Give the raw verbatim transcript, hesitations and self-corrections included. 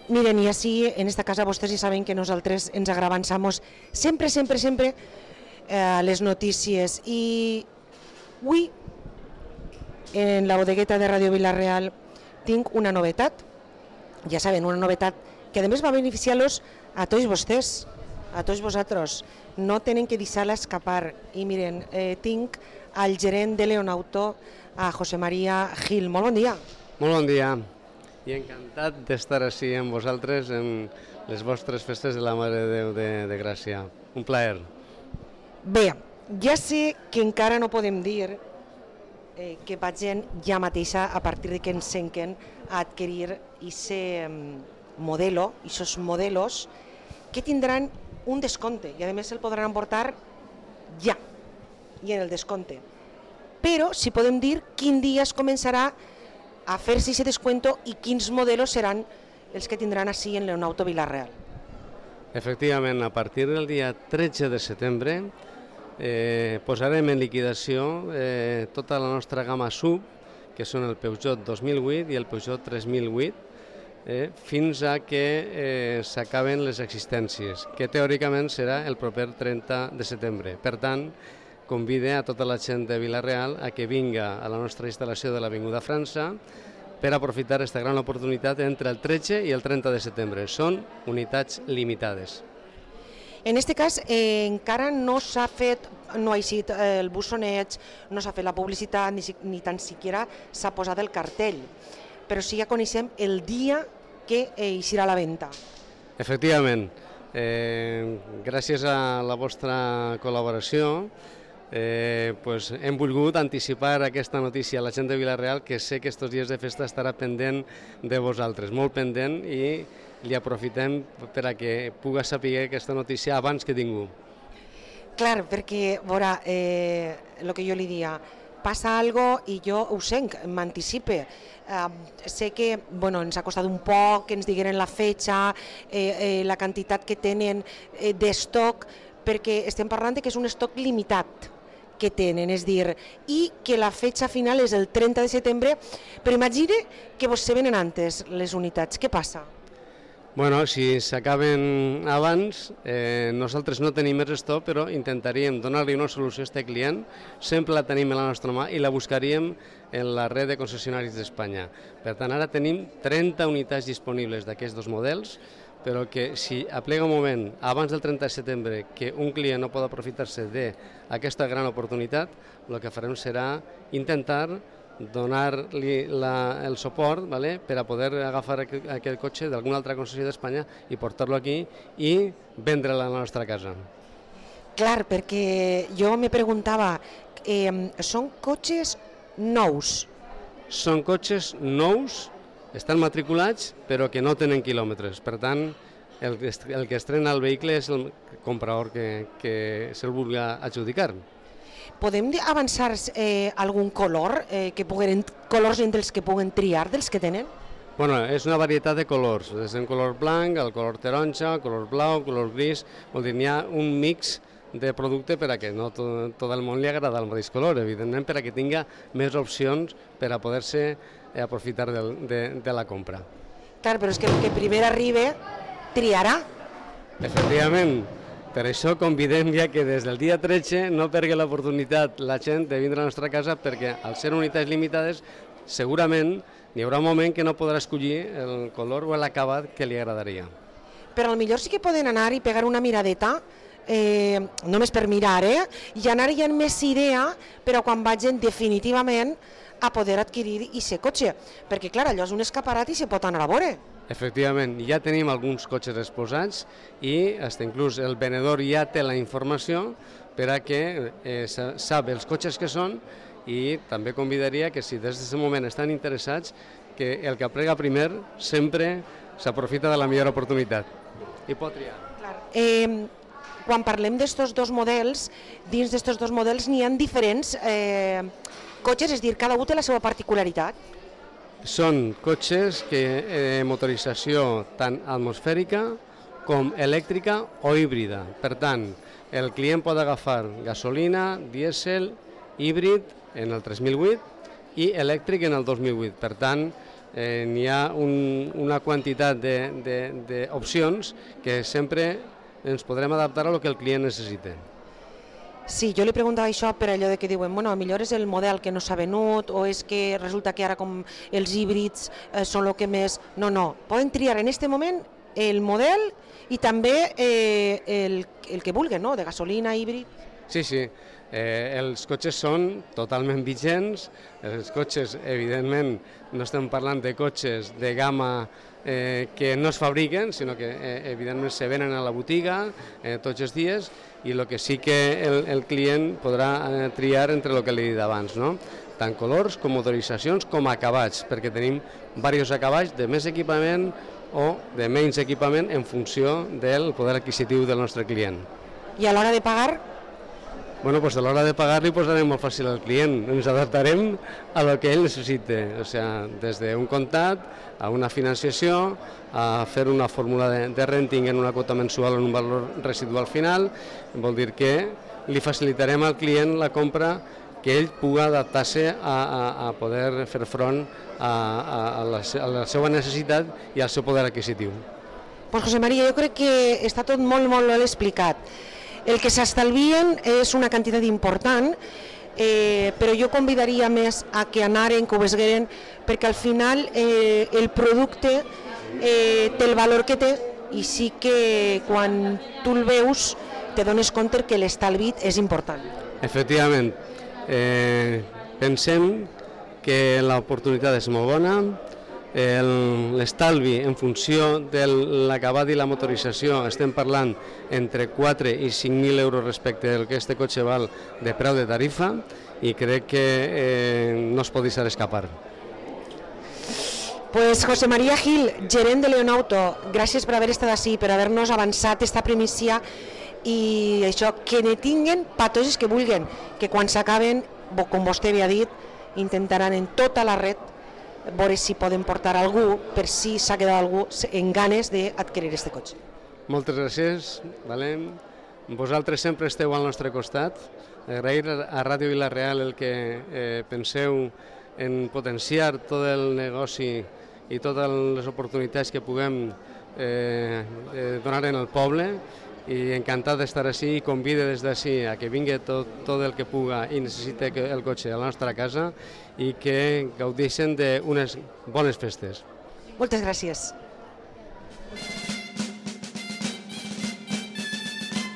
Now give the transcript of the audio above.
Miren, y así en esta casa vostès ja saben que nosaltres ens agravançamos sempre, sempre, sempre eh, les notícies. I avui, en la bodegueta de Ràdio Vila-real, tinc una novetat. Ja saben, una novetat que a més va beneficiar-los a tots vostès, a tots vosaltres. No tenen que deixar-la escapar. I miren, eh, tinc al gerent de Leonauto, a José María Gil. Molt bon dia. Molt bon dia. I encantat d'estar així amb vosaltres en les vostres festes de la Mare de Déu de, de Gràcia. Un plaer. Bé, ja sé que encara no podem dir eh, que vagin ja mateixa, a partir de que ens senquen, a adquirir aquest modelo, aquests modelos, que tindran un descompte i a més el podran emportar ja, i en el descompte. Però si podem dir quin dia es començarà a fer-se aquest descuento i quins modelos seran els que tindran així en Leonauto Vila-real. Efectivament, a partir del dia tretze de setembre eh, posarem en liquidació eh, tota la nostra gamma sub, que són el Peugeot dos mil vuit i el Peugeot tres mil vuit, eh, fins a que eh, s'acaben les existències, que teòricament serà el proper trenta de setembre. Per tant, convide a tota la gent de Vila-real a que vinga a la nostra instal·lació de l'Avinguda França per aprofitar aquesta gran oportunitat entre el tretze i el trenta de setembre. Són unitats limitades. En aquest cas eh, encara no s'ha fet, no ha eixit eh, el bussoneig, no s'ha fet la publicitat, ni, ni tan siquiera s'ha posat el cartell, però sí ja coneixem el dia que eh, eixirà a la venda. Efectivament, eh, gràcies a la vostra col·laboració, Eh, pues hem volgut anticipar aquesta notícia a la gent de Vila-real, que sé que aquests dies de festa estarà pendent de vosaltres, molt pendent, i li aprofitem per a que puga saber aquesta notícia abans que ningú. Clar, perquè, veurà, eh, el que jo li dia, passa algo i jo ho senc, m'anticipe. Eh, sé que bueno, ens ha costat un poc que ens digueren la fetxa, eh, eh, la quantitat que tenen eh, d'estoc, perquè estem parlant que és un estoc limitat que tenen, és dir, i que la fetxa final és el trenta de setembre, però imagine que vos se venen antes les unitats. Què passa? Bueno, si s'acaben abans, eh, nosaltres no tenim més estoc, però intentaríem donar-li una solució a aquest client, sempre la tenim a la nostra mà i la buscaríem en la red de concessionaris d'Espanya. Per tant, ara tenim trenta unitats disponibles d'aquests dos models, però que si aplega un moment abans del trenta de setembre que un client no pot aprofitar-se d'aquesta gran oportunitat, el que farem serà intentar donar-li el suport, ¿vale?, per a poder agafar aquest, aquest cotxe d'alguna altra concessió d'Espanya i portar-lo aquí i vendre-lo a la nostra casa. Clar, perquè jo me preguntava, eh, són cotxes nous? Són cotxes nous, estan matriculats, però que no tenen quilòmetres. Per tant, el, el que estrena el vehicle és el comprador que, que se'l vulgui adjudicar. Podem avançar eh, algun color, eh, que puguen, colors entre els que puguen triar dels que tenen? Bueno, és una varietat de colors, des del color blanc, el color taronja, el color blau, el color gris, vol dir, n'hi ha un mix de producte per a que no tot, tot el món li agrada el mateix color, evidentment per a que tinga més opcions per a poder-se aprofitar de, de, de la compra. Clar, però és que el que primer arriba triarà. Efectivament, per això convidem ja que des del dia tretze no pergui l'oportunitat la gent de vindre a la nostra casa, perquè al ser unitats limitades segurament hi haurà un moment que no podrà escollir el color o l'acabat que li agradaria. Però potser sí que poden anar i pegar una miradeta, eh, només per mirar, eh? i anar ja amb més idea, però quan vagin definitivament a poder adquirir aquest cotxe, perquè clar, allò és un escaparat i se pot anar a veure. Efectivament, ja tenim alguns cotxes exposats i fins inclús el venedor ja té la informació per a que eh, sap els cotxes que són, i també convidaria que si des d'aquest moment estan interessats, que el que prega primer sempre s'aprofita de la millor oportunitat i pot triar. Clar. Eh, quan parlem d'estos dos models, dins d'estos dos models n'hi ha diferents eh, cotxes, és dir, cada un té la seva particularitat. Són cotxes que eh, motorització tant atmosfèrica com elèctrica o híbrida. Per tant, el client pot agafar gasolina, dièsel, híbrid en el tres mil vuit i elèctric en el dos mil vuit. Per tant, eh, n'hi ha un, una quantitat d'opcions que sempre ens podrem adaptar a lo que el client necessita. Sí, jo li preguntava això per allò de que diuen, bueno, millor és el model que no s'ha venut o és que resulta que ara com els híbrids eh, són el que més... No, no, poden triar en aquest moment el model i també eh, el, el que vulguen, no? De gasolina, híbrid... Sí, sí, eh, els cotxes són totalment vigents, els cotxes, evidentment, no estem parlant de cotxes de gamma eh, que no es fabriquen, sinó que eh, evidentment se venen a la botiga eh, tots els dies, i el que sí que el, el client podrà eh, triar entre el que li he dit abans, no? Tant colors com motoritzacions com acabats, perquè tenim diversos acabats de més equipament o de menys equipament en funció del poder adquisitiu del nostre client. I a l'hora de pagar? Bueno, pues a l'hora de pagar li posarem molt fàcil al client, ens adaptarem a lo que ell necessite, o sea, des d'un comptat a una financiació, a fer una fórmula de, de renting en una quota mensual o en un valor residual final, vol dir que li facilitarem al client la compra que ell pugui adaptar-se a, a, a poder fer front a, a, a, la, a la seva necessitat i al seu poder adquisitiu. Pues José María, jo crec que està tot molt, molt, molt explicat. El que s'estalvien és una quantitat important, eh, però jo convidaria més a que anaren, que ho vegueren, perquè al final eh, el producte eh, té el valor que té i sí que quan tu el veus te dones compte que l'estalvi és important. Efectivament, eh, pensem que l'oportunitat és molt bona, l'estalvi en funció de l'acabat i la motorització estem parlant entre quatre i cinc mil euros respecte al que este cotxe val de preu de tarifa i crec que eh, no es pot deixar escapar. Pues José María Gil, gerent de Leonauto, gràcies per haver estat així, per haver-nos avançat esta primícia i això, que ne tinguen patoses que vulguen, que quan s'acaben, com vostè havia dit, intentaran en tota la red veure si poden portar algú, per si s'ha quedat algú en ganes d'adquirir aquest cotxe. Moltes gràcies, Valent. Vosaltres sempre esteu al nostre costat. Agrair a Ràdio Vila-real el que eh, penseu en potenciar tot el negoci i totes les oportunitats que puguem eh, eh, donar en el poble, i encantat d'estar així i convida des d'ací a que vingui tot, tot el que puga i necessita el cotxe a la nostra casa i que gaudeixen d'unes bones festes. Moltes gràcies.